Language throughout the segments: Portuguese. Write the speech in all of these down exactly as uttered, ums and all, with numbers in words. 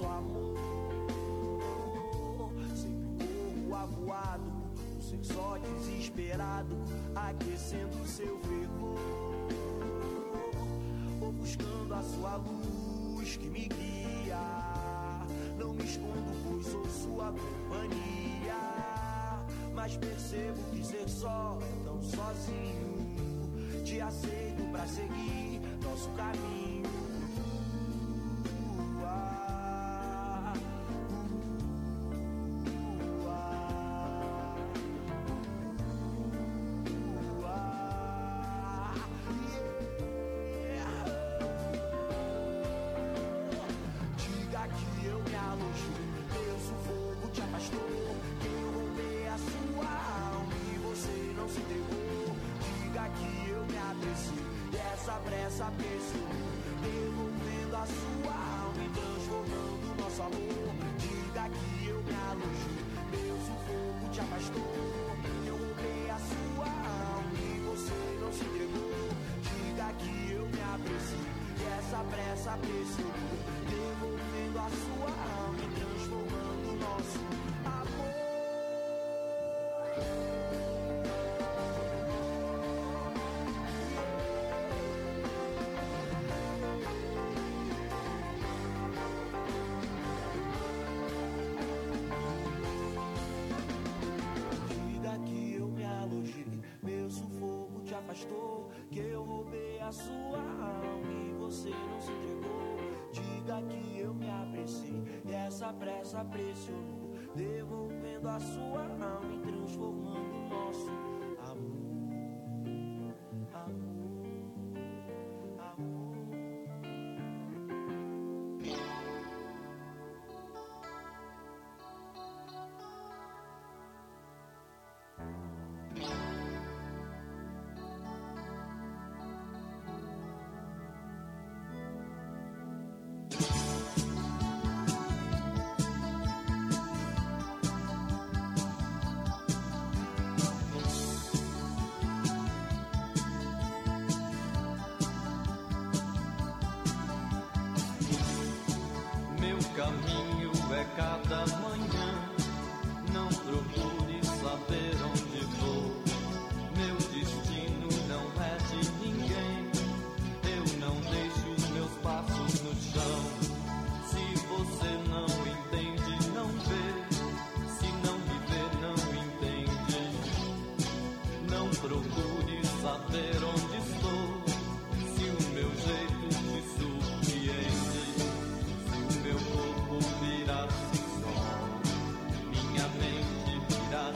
nosso amor. Sempre corro avoado, um ser só desesperado, aquecendo seu fervor. Vou buscando a sua luz que me guia. Não me escondo, pois sou sua companhia. Mas percebo que ser só é tão sozinho. Te aceito pra seguir nosso caminho. Ah, uh, ah, uh, ah, yeah. Diga que eu me alojo, meu sufoco te afastou, que eu roubei a sua alma e você não se entregou. Diga que eu me aprecio e essa pressa perseguiu, devolvendo a sua alma e transformando nosso amor. Diga que eu me alojo, meu sufoco te afastou, eu roubei a sua alma e você não se entregou. Diga que eu me aprecio e essa pressa perseguiu, devolvendo a sua alma e transformando nosso amor. Meu sufoco te afastou, que eu roubei a sua alma e você não se entregou. Diga que eu me apressei e essa pressa pressionou, devolvendo a sua alma e transformando o nosso amor, amor, amor. Caminho é cada manhã, não procure saber onde vou. Meu destino não é de ninguém, eu não deixo os meus passos no chão. Se você não entende, não vê, se não me vê, não entende. Não procure saber onde estou, se o meu jeito te surpreende. Meu corpo vira-se só, minha mente vira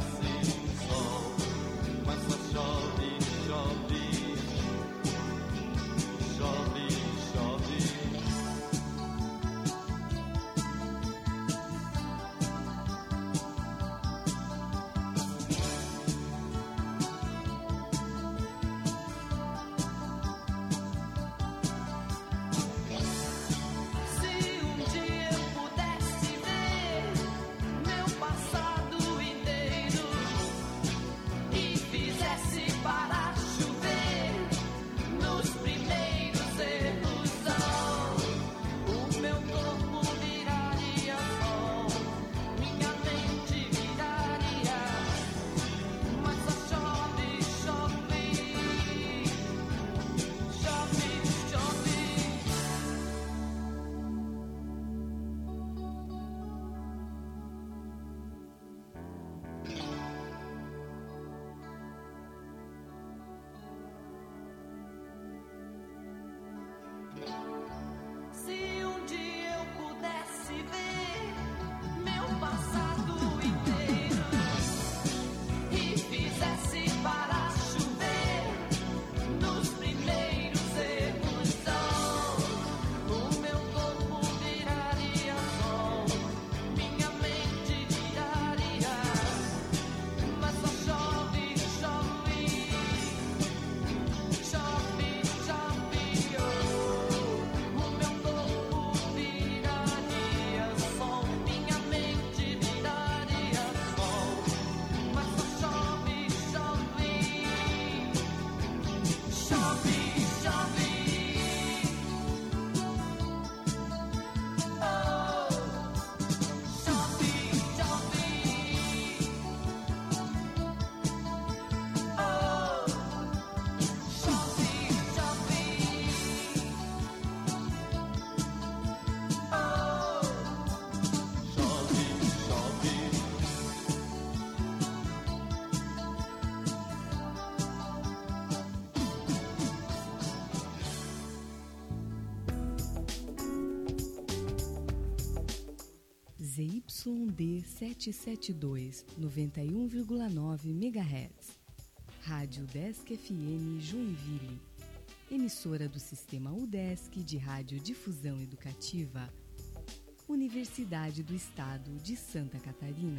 Z Y D setecentos e setenta e dois, noventa e um vírgula nove megahertz. Rádio Udesc F M Joinville. Emissora do Sistema Udesc de Radiodifusão Educativa. Universidade do Estado de Santa Catarina.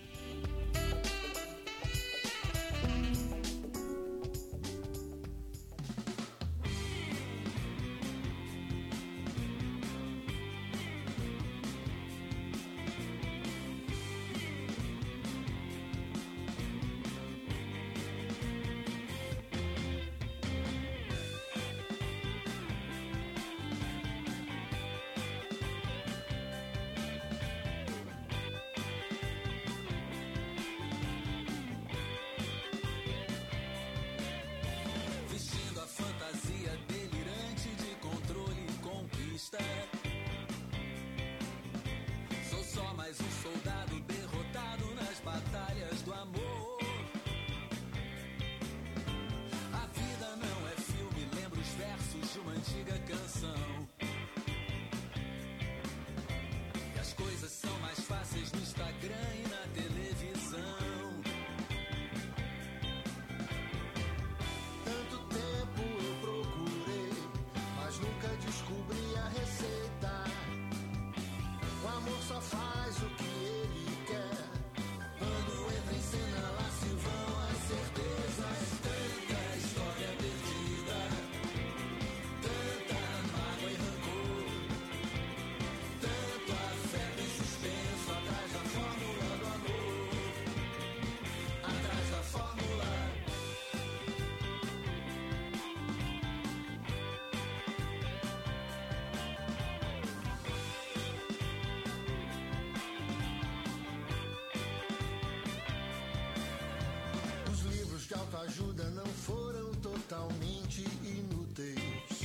Ajuda não foram totalmente inúteis.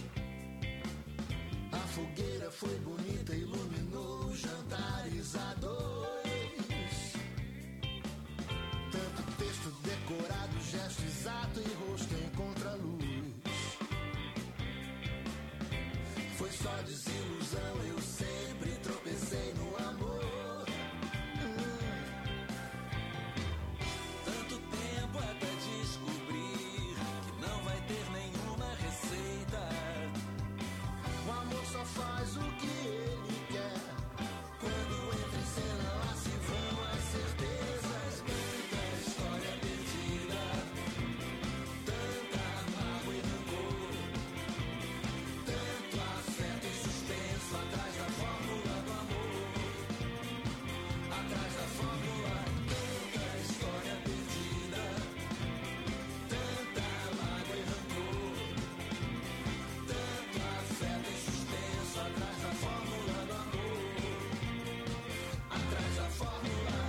A fogueira foi bonita, iluminou jantares a dois. Tanto texto decorado, gesto exato e rosto em contraluz. Foi só desilusão, eu sempre tropecei no amor. Faz o que ele quer. Quando entra em cena, lá se vão as certezas. Tanta história perdida, tanta mágoa e rancor, tanto afeto e suspenso atrás da fórmula do amor. Atrás da fórmula, tanta história perdida, tanta mágoa e rancor, tanto afeto e suspenso. Atrás da fórmula do amor, atrás da fórmula.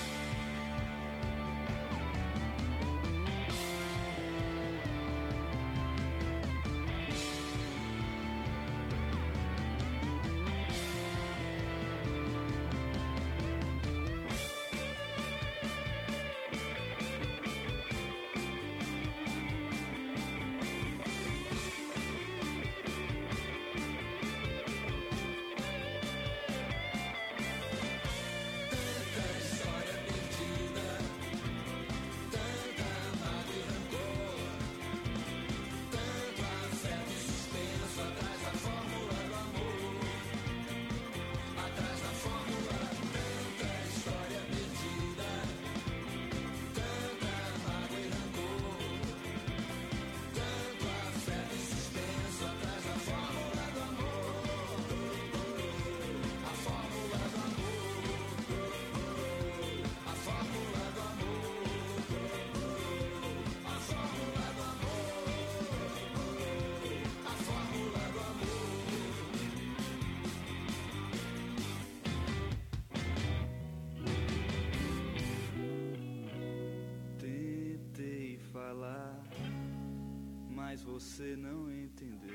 Mas você não entendeu.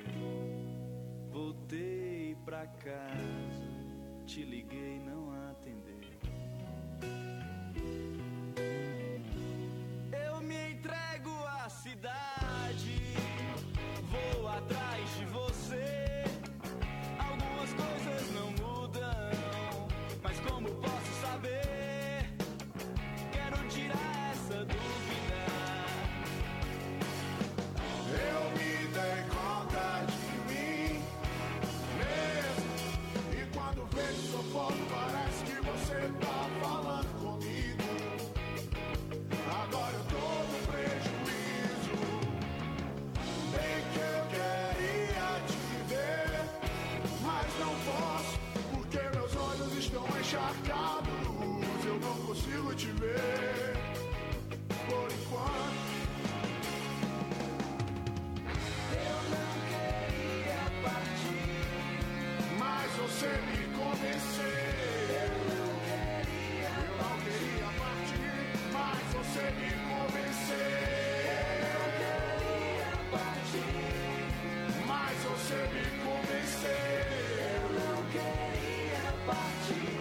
Voltei pra casa, te liguei, não atendeu. Eu me entrego à cidade, vou atrás de você. Algumas coisas não mudam, mas com encharcados, eu não consigo te ver por enquanto. Eu não queria partir, Mas você me convenceu. eu não queria Eu não queria partir, mas você me convenceu. queria partir, Mas você me convenceu. eu não queria partir.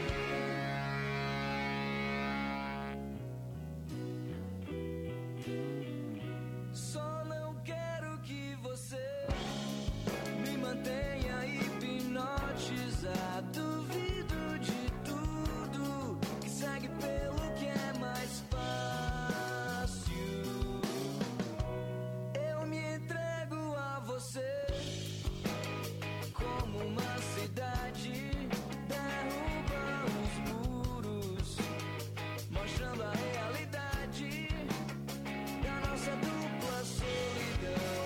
Só não quero que você me mantenha hipnotizado. Duvido de tudo que segue pelo que é mais fácil. Eu me entrego a você como uma cidade derruba os muros, mostrando a realidade da nossa dupla solidão.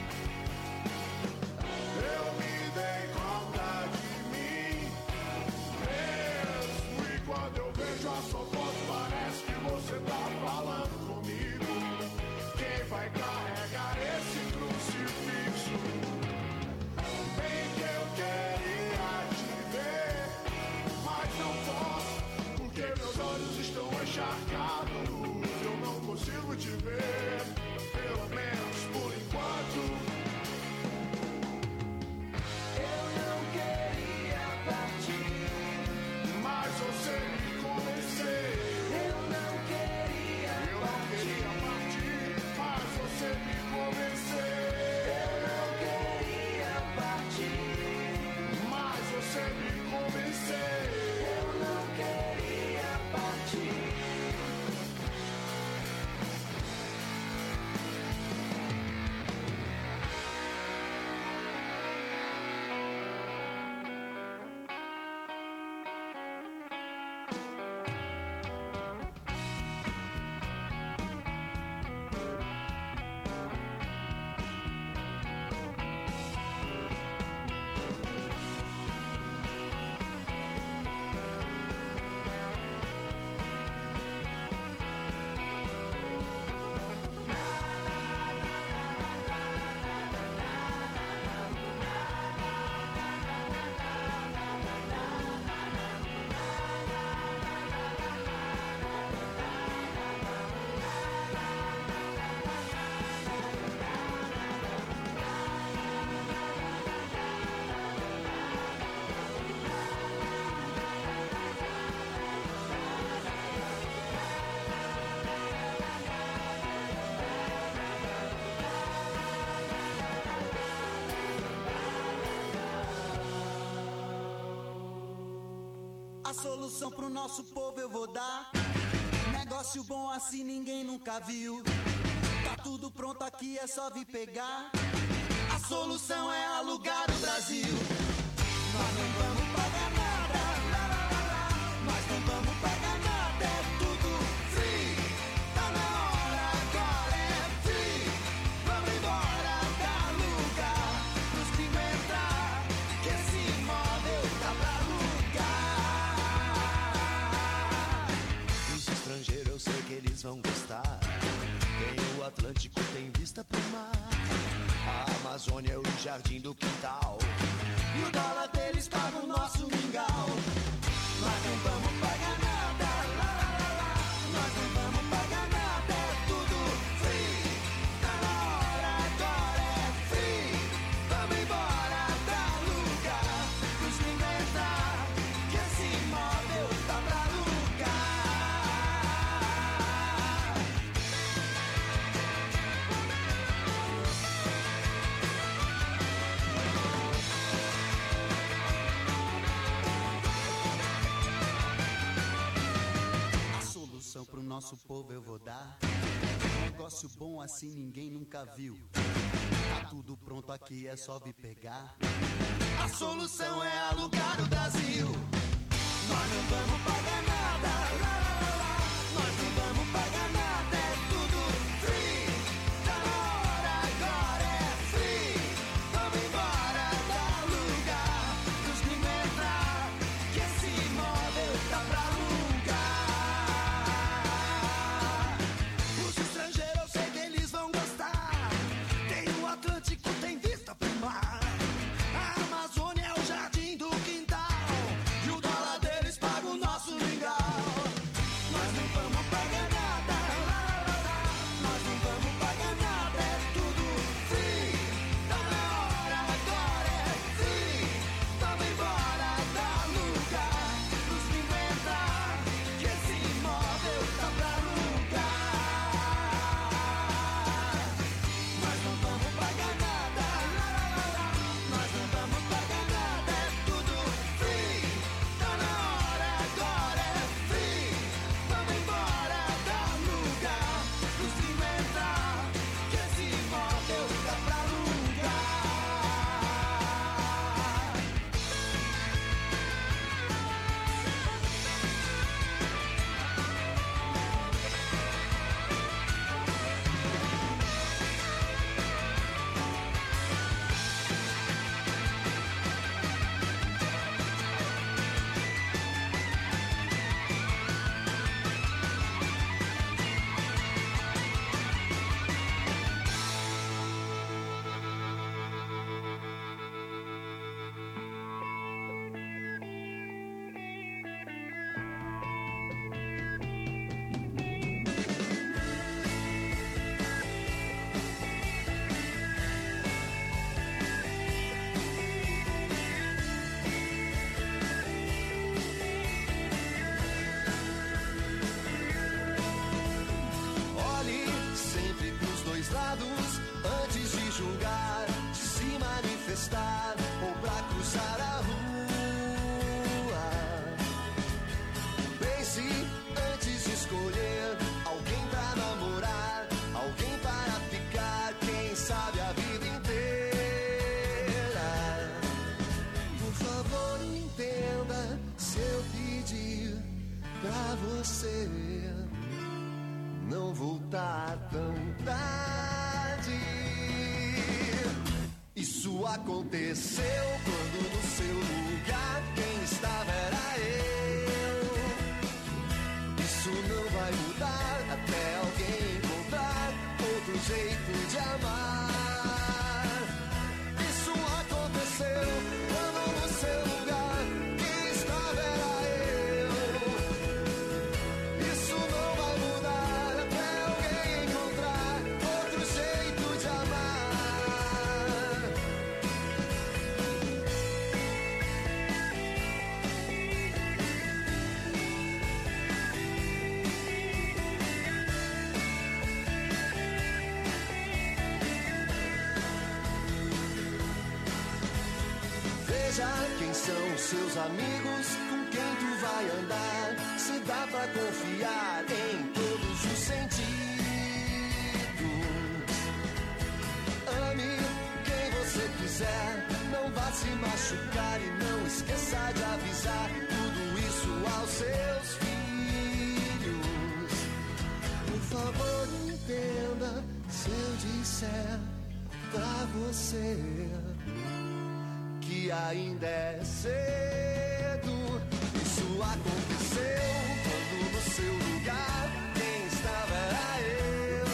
Eu me dei conta de mim mesmo. E quando eu vejo a sua foto, parece que você tá falando comigo. Quem vai carregar esse crucifixo? Bem que eu queria te ver, mas não posso, porque meus olhos estão encharcados. Eu não consigo te ver, pelo menos por enquanto. Eu não queria partir, Mas você me convenceu. eu não queria Eu não queria partir, mas você me convenceu. eu não queria partir, Mas você me convenceu. eu não queria partir. A solução pro nosso povo eu vou dar. Negócio bom assim ninguém nunca viu. Tá tudo pronto aqui, é só vir pegar. A solução é alugar o Brasil. Nós não vamos pagar nada, lá, lá, lá, lá. Nós não vamos pagar nada, é tudo free. Tá na hora, agora é free. Vamos embora, dá lugar pros gringos entrar, que esse imóvel tá pra alugar. Os estrangeiros eu sei que eles vão gostar. Tem o Atlântico, tem vista pro mar. A Amazônia é o jardim do quintal. E o dólar deles paga o nosso mingau. Nós não vamos pagar nada, lá, lá, lá, lá. Nós não vamos pagar nada, é tudo free. Tá na hora, agora é free. Vamos embora, dá lugar pros gringos entrar, que esse imóvel tá pra alugar. A solução pro nosso povo eu vou dar. Negócio bom assim ninguém nunca viu. Tá tudo pronto aqui, é só vir pegar. A solução é alugar o Brasil. Nós não vamos pagar nada, lá, lá, lá, lá. Nós não vamos pagar nada, é tudo free. Tá na hora, agora é free. Vamos embora, dá lugar pros gringos entrar, que esse imóvel tá pra você não voltar tão tarde. Isso aconteceu quando no seu lugar quem estava era eu. Isso não vai mudar até alguém encontrar outro jeito de amar. Isso aconteceu quando no seu lugar quem estava era eu. Isso não vai mudar até alguém encontrar outro jeito de amar. Veja quem são os seus amigos, com quem tu vai andar. Se dá pra confiar em todos os sentidos. Ame quem você quiser, não vá se machucar e não esqueça de avisar tudo isso aos seus filhos. Por favor, entenda se eu disser pra você que ainda é cedo. Isso aconteceu quando no seu lugar quem estava era eu.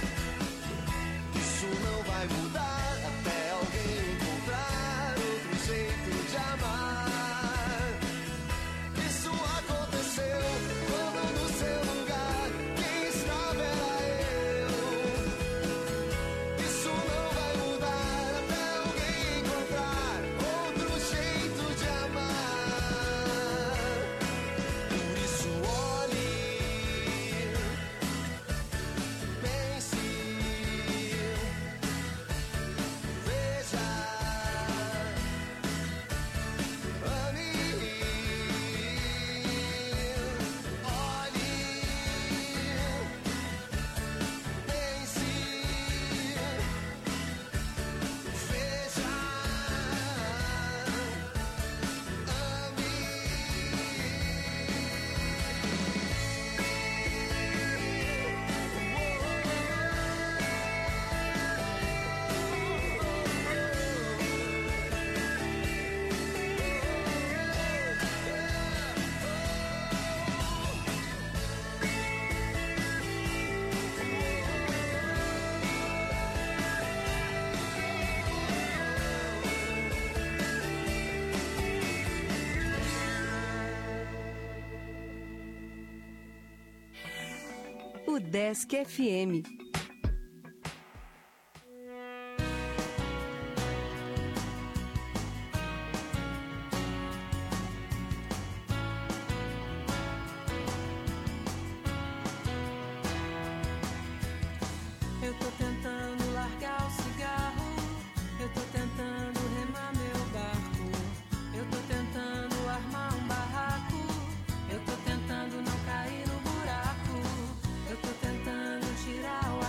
Isso não vai mudar até alguém encontrar outro jeito de amar. Isso aconteceu quando no seu lugar quem estava era eu. Isso não vai mudar até alguém encontrar outro jeito de amar. Por isso olhe, pense, veja, ame, olhe, pense, veja, O Desk F M. Eu tô tentando largar o cigarro, eu tô tentando remar meu barco, eu tô tentando armar um barraco, eu tô tentando não cair no buraco, eu tô tentando tirar o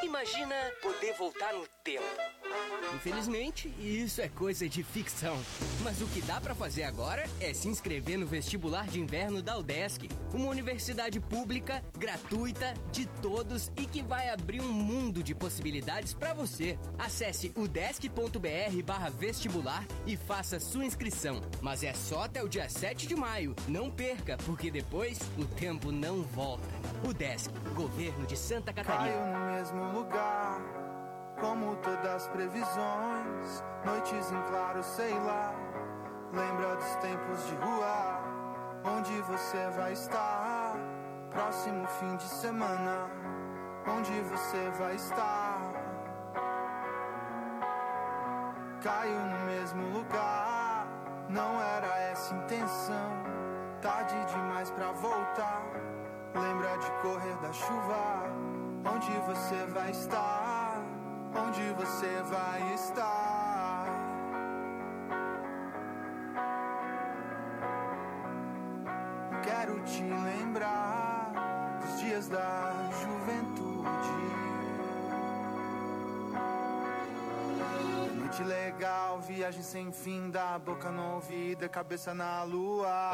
Imagina poder voltar no tempo. Infelizmente, isso é coisa de ficção. Mas o que dá pra fazer agora é se inscrever no vestibular de inverno da UDESC, uma universidade pública, gratuita, de todos e que vai abrir um mundo de possibilidades pra você. Acesse udesc.br barra vestibular e faça sua inscrição. Mas é só até o dia sete de maio. Não perca, porque depois o tempo não volta. UDESC, Governo de Santa Catarina. Caio no mesmo lugar, como todas as previsões. Noites em claro, sei lá. Lembra dos tempos de rua, onde você vai estar? Próximo fim de semana, onde você vai estar? Caio no mesmo lugar, não era essa a intenção. Tarde demais pra voltar. Lembra de correr da chuva, onde você vai estar? Onde você vai estar? Quero te lembrar dos dias da juventude. Noite legal, viagem sem fim, da boca no ouvido, cabeça na lua.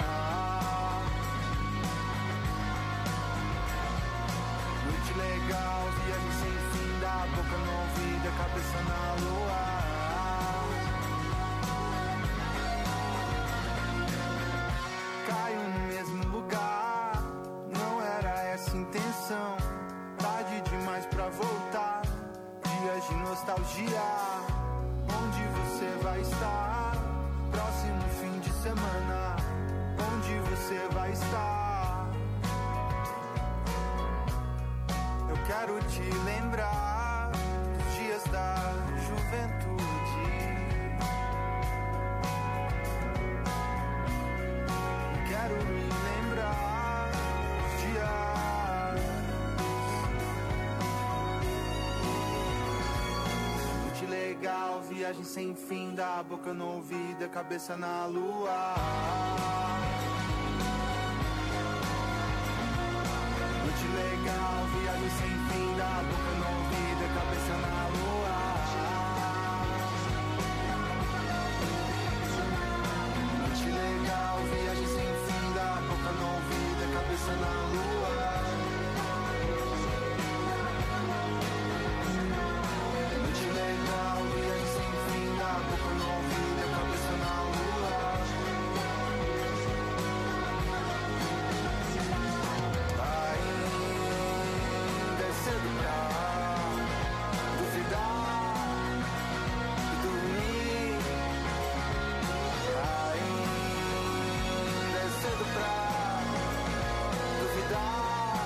Noite legal, viagem sem fim, da boca no ouvido, cabeça na lua. Caio no mesmo lugar, não era essa a intenção. Tarde demais pra voltar, dias de nostalgia. Onde você vai estar? Próximo fim de semana, onde você vai estar? Eu quero te lembrar dos dias da juventude. Quero me lembrar dos dias. Noite legal, viagem sem fim, da boca no ouvido, cabeça na lua. Noite legal, viagem sem fim, da boca no ouvido, cabeça na lua. Noite legal, viagem sem fim, da boca no ouvido, cabeça na lua. Noite legal, viagem sem fim, da boca no ouvido, cabeça na lua. Ainda é cedo pra duvidar e dormir. Ainda é cedo pra duvidar,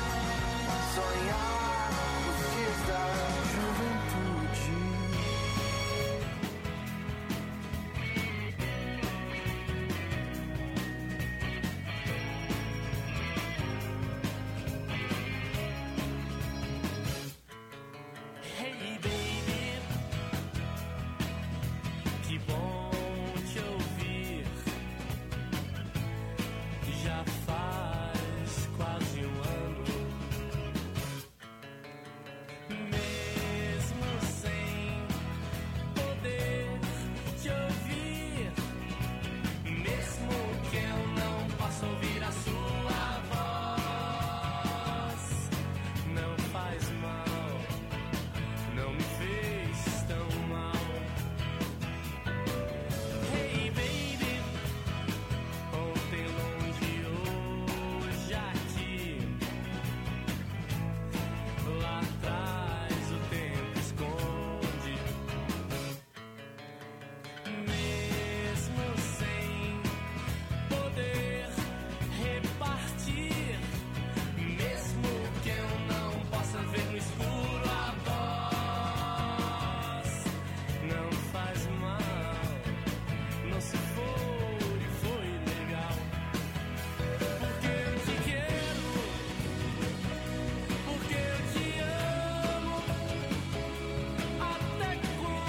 sonhar os dias da juventude. Hey baby, que bom te ouvir. Já faz quase um ano, mesmo sem poder te ouvir, mesmo que eu não possa ouvir a sua voz, não faz mal, não me fez tão mal. Hey baby, ontem longe, hoje aqui, lá atrás o tempo esconde, mesmo sem poder repartir, mesmo que eu não possa ver no escuro a voz, não faz mal, não se for e foi legal, porque eu te quero, porque eu te amo, até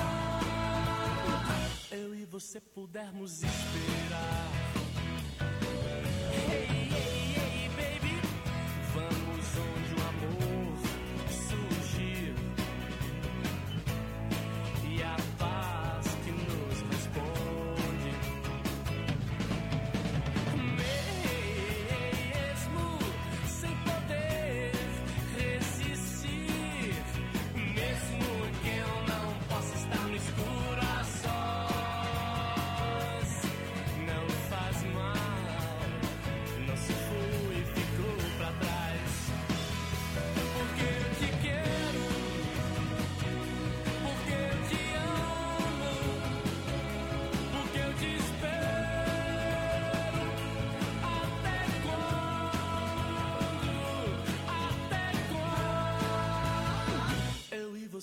quando eu e você pudermos esperar. Hey, hey, hey, baby, vamos onde o amor surgir.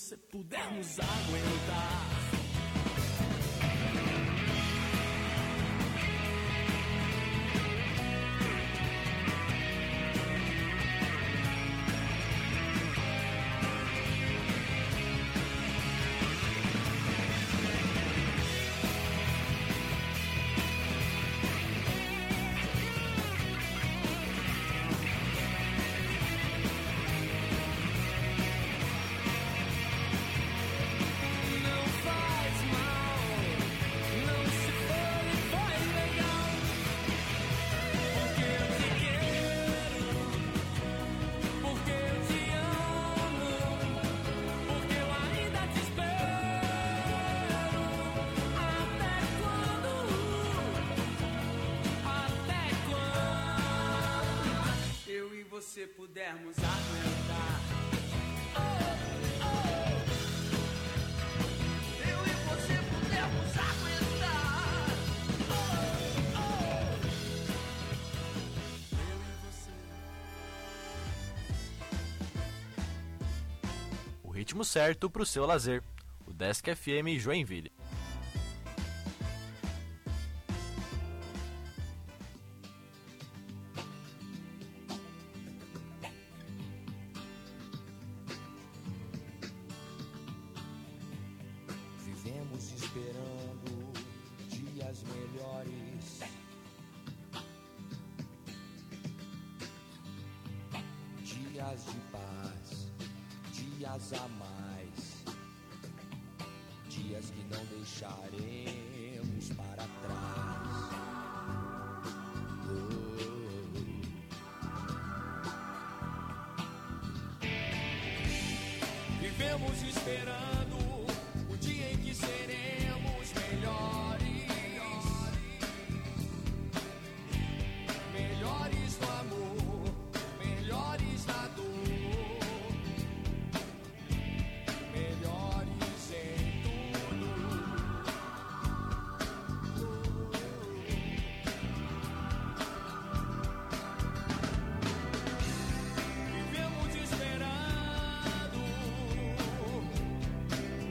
você puder nos aguentar. Se pudermos aguentar. Oh, oh. Eu e você pudermos aguentar. Oh, oh. Eu e você. O ritmo certo pro seu lazer. O Desk F M Joinville. Vivemos esperando dias melhores, dias de paz, dias a mais, dias que não deixaremos para trás. Oh. Vivemos esperando o dia em que seremos melhores, melhores no amor, melhores na dor, melhores em tudo. Vivemos esperando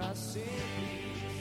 pra sempre.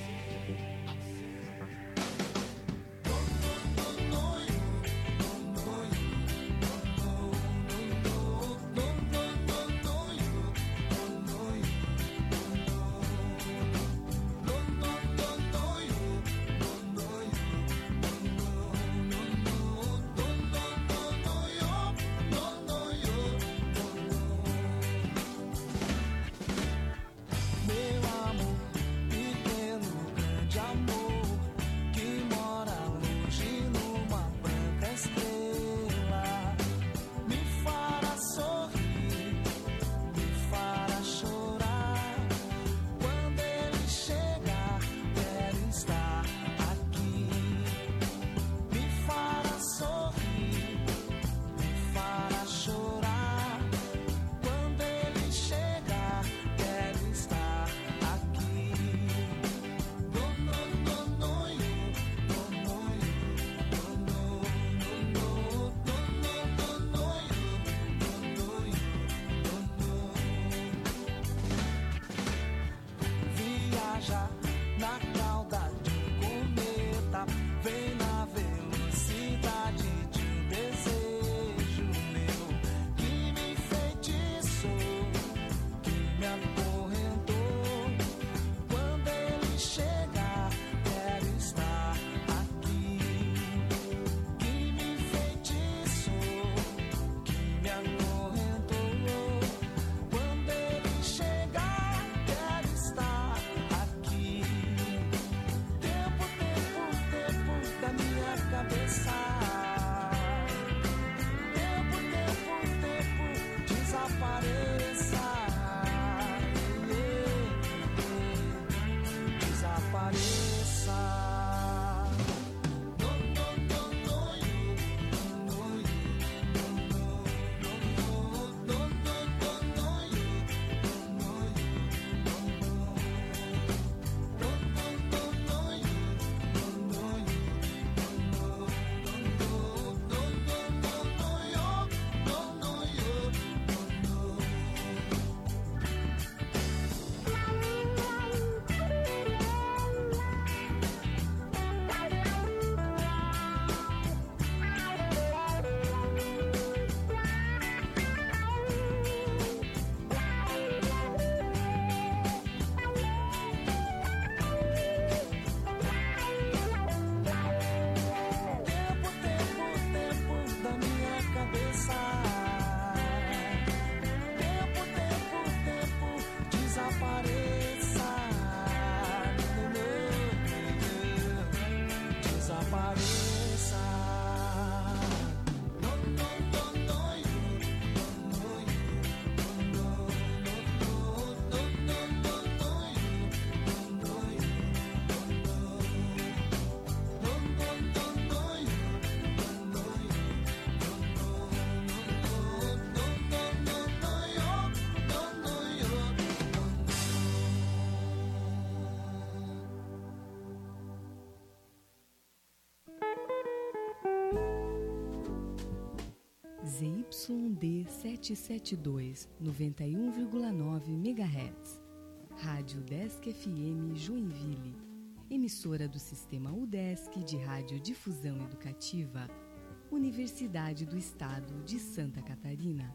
Z Y D setecentos e setenta e dois, noventa e um vírgula nove megahertz. Rádio Udesc F M Joinville. Emissora do Sistema Udesc de Radiodifusão Educativa. Universidade do Estado de Santa Catarina.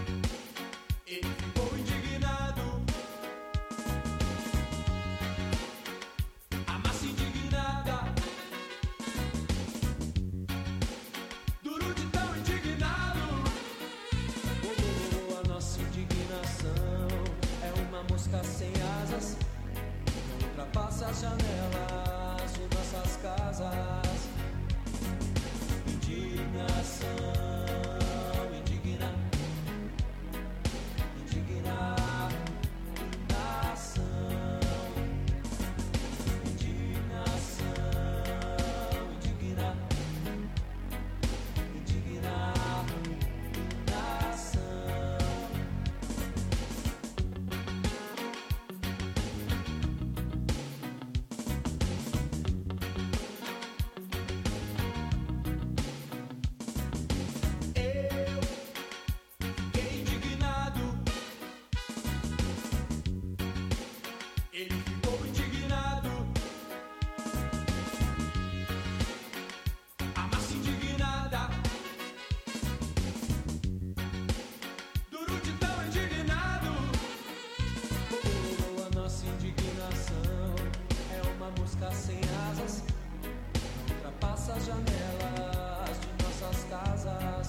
Ele ficou indignado. as janelas de nossas casas.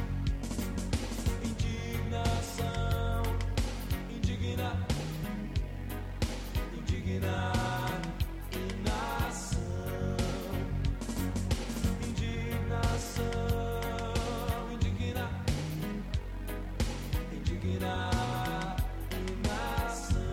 Indignação, indigna, indigna, inação, indignação, indigna, indigna, inação.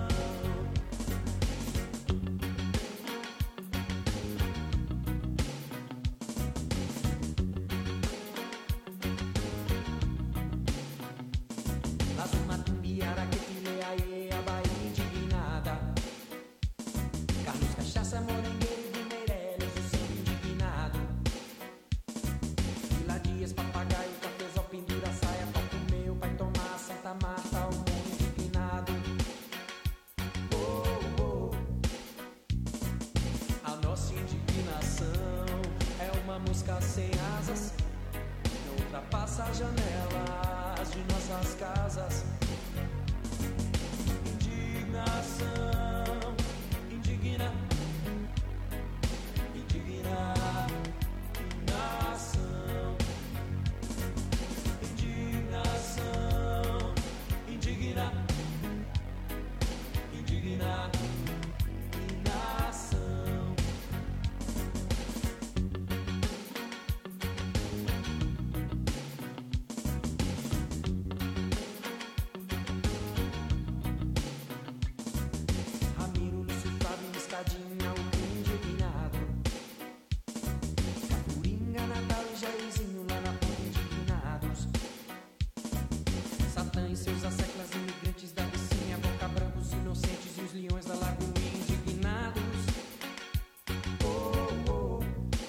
Lazuma tumbiara que fileaê a Bahia indignada. Carlos Cachaça, Morengueiro e Meirelles, o sempre indignado. Vila Dias, Papagaio, Cafezal, pendura saia, toca o meu, vai tomar Santa Marta, o mundo indignado. Oh, oh. A nossa indignação é uma mosca sem asas, não ultrapassa as janelas de nossas casas. Indignação, indigna, indigna, inação, indignação, indigna, indigna, inação. Ramiro, Lúcio, Flávio, Escadinha, o indignado. Cafuringa, Natal e Jairzinho lá na ponta indignados. Satã e seus asseclas, imigrantes da vicinha, Boca Brancos, inocentes e os leões da lagoa indignados. Oh, oh.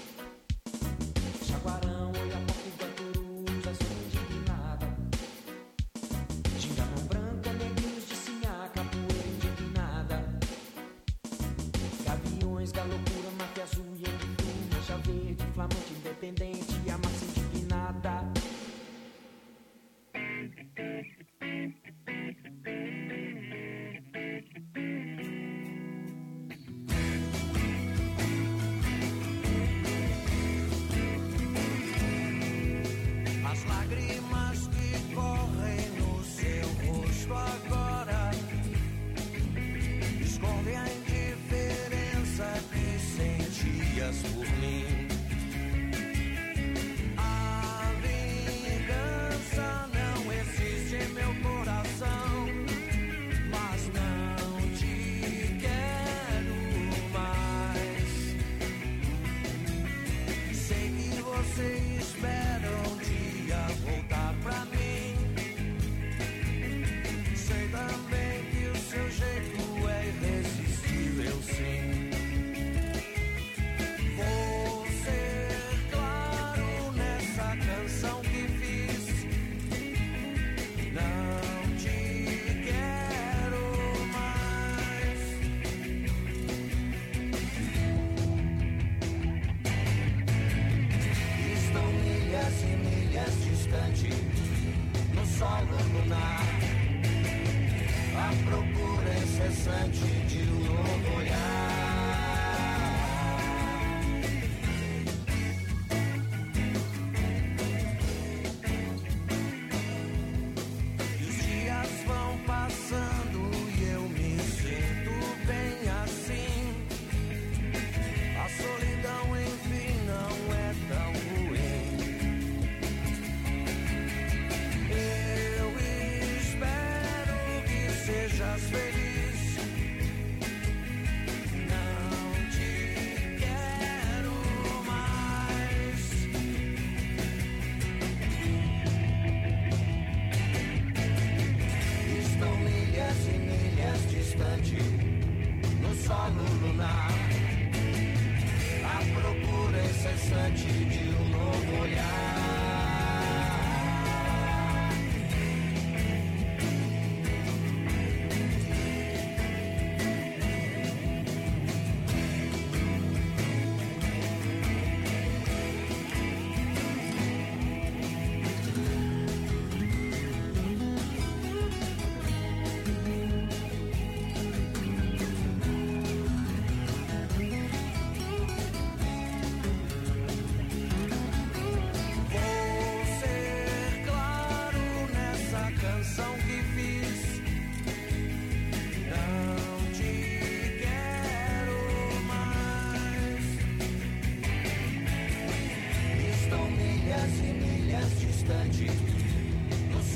Jaguarão, Oiapoque, Guaturus, a sua indignada. Gingamão branca, negrinhos de Sinhá, capoeira indignada. Gaviões, galopura, máfia azul, Yanguitu, mancha verde, flamante, independente, a massa indignada. As lágrimas que correm no seu rosto agora escondem a indiferença que sentias por mim.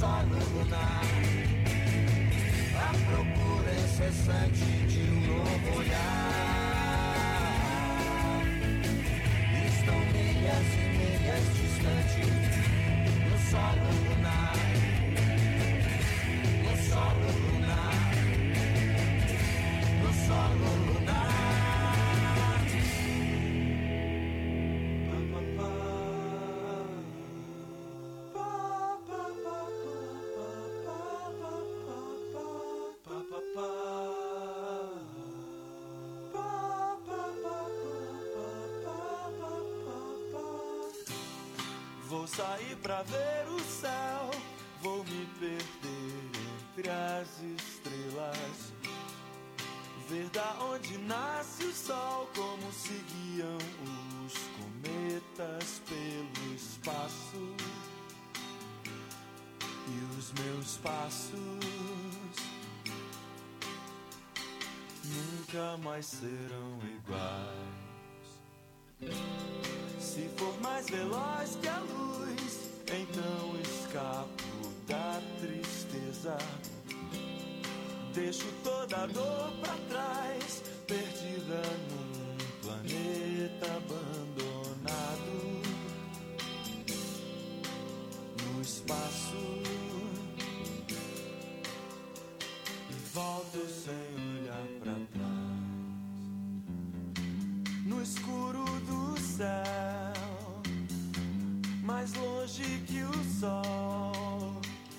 solo lunar, a procura incessante de um novo olhar. Estão milhas e milhas distantes no solo lunar, no solo lunar, no solo lunar. Vou sair pra ver o céu, vou me perder entre as estrelas, ver da onde nasce o sol, como se guiam os cometas pelo espaço, e os meus passos nunca mais serão iguais. Se for mais veloz que a luz, então escapo da tristeza. Deixo toda a dor pra trás, perdida num planeta abandonado, no espaço, e volto sem olhar pra trás. No escuro do céu, mais longe que o sol,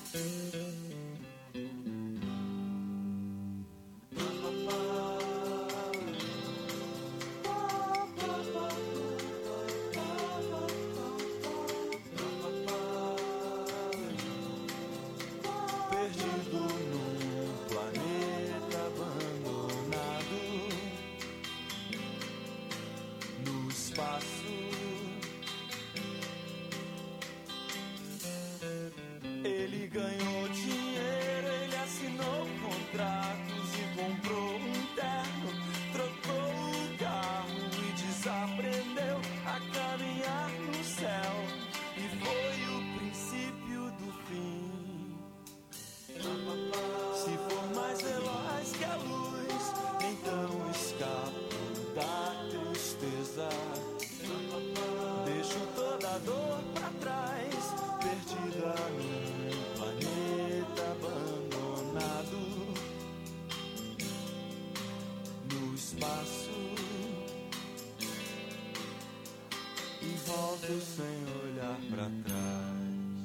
perdido num planeta abandonado, no espaço. Ele ganhou dinheiro, ele assinou contratos e comprou um terno, trocou o carro e desaprendeu a caminhar no céu, e foi o princípio do fim. Se for mais veloz que a luz, então escapo da tristeza. Deixo toda a dor pra trás, perdida num planeta abandonado, no espaço, e volto sem olhar pra trás.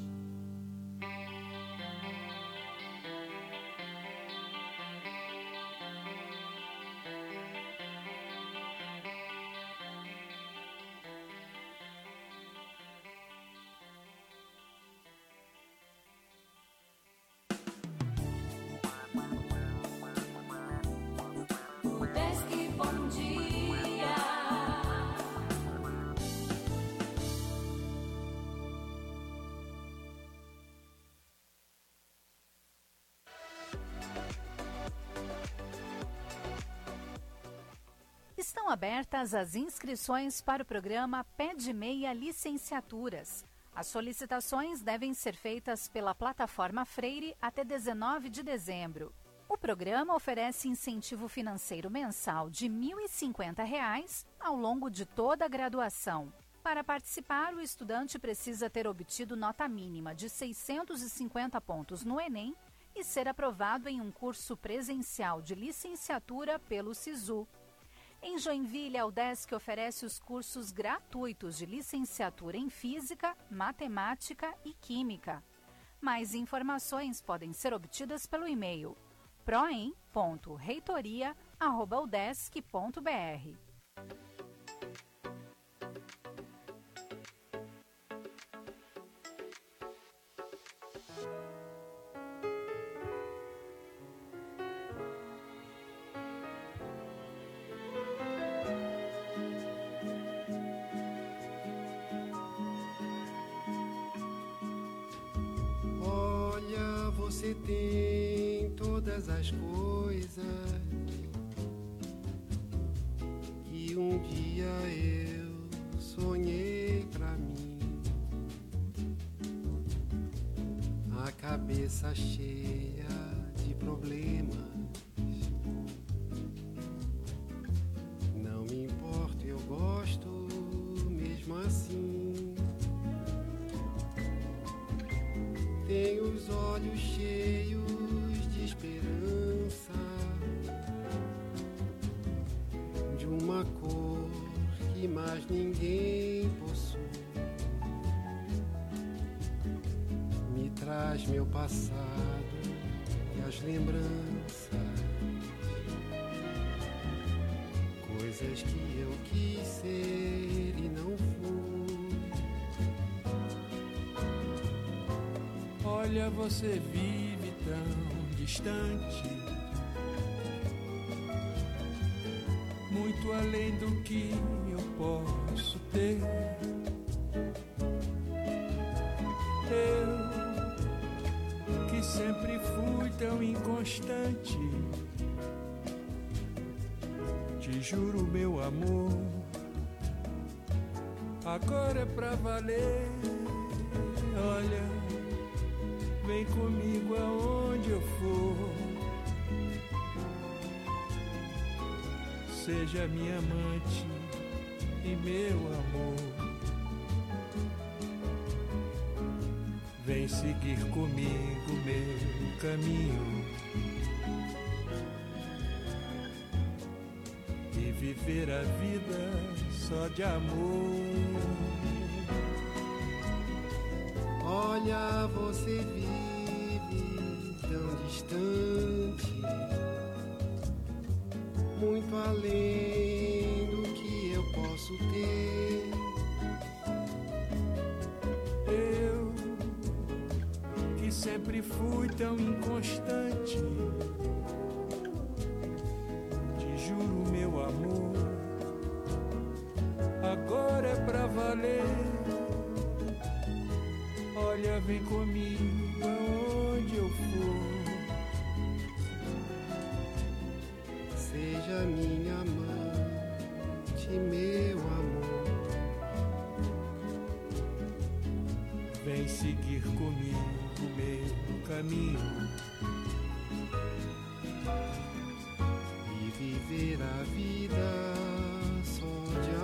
Udesc, bom dia. Estão abertas as inscrições para o programa Pé de Meia Licenciaturas. As solicitações devem ser feitas pela plataforma Freire até dezenove de dezembro. O programa oferece incentivo financeiro mensal de mil e cinquenta reais ao longo de toda a graduação. Para participar, o estudante precisa ter obtido nota mínima de seiscentos e cinquenta pontos no Enem e ser aprovado em um curso presencial de licenciatura pelo SISU. Em Joinville, a Udesc oferece os cursos gratuitos de licenciatura em Física, Matemática e Química. Mais informações podem ser obtidas pelo e-mail proem ponto reitoria arroba udesc ponto br. Olha, você tem todas as coisas que um dia eu sonhei pra mim. Acabei cabeça cheia de problemas. Não me importo, eu gosto mesmo assim. Tenho os olhos cheios de esperança, de uma cor que mais ninguém possui. Me traz meu passado e as lembranças, coisas que eu quis ser e não fui. Olha, você vive tão distante, muito além do que eu posso ter. Eu, que sempre fui tão inconstante, te juro, meu amor, agora é pra valer. Olha, vem comigo aonde eu for, seja minha amante e meu amor. Vem seguir comigo meu caminho e viver a vida só de amor. Olha, você vive tão distante, muito além do que eu posso ter. Eu, que sempre fui tão inconstante, te juro, meu amor, agora é pra valer. Olha, vem comigo aonde eu for, seja minha amante, meu amor. Vem seguir comigo meu caminho e viver a vida só de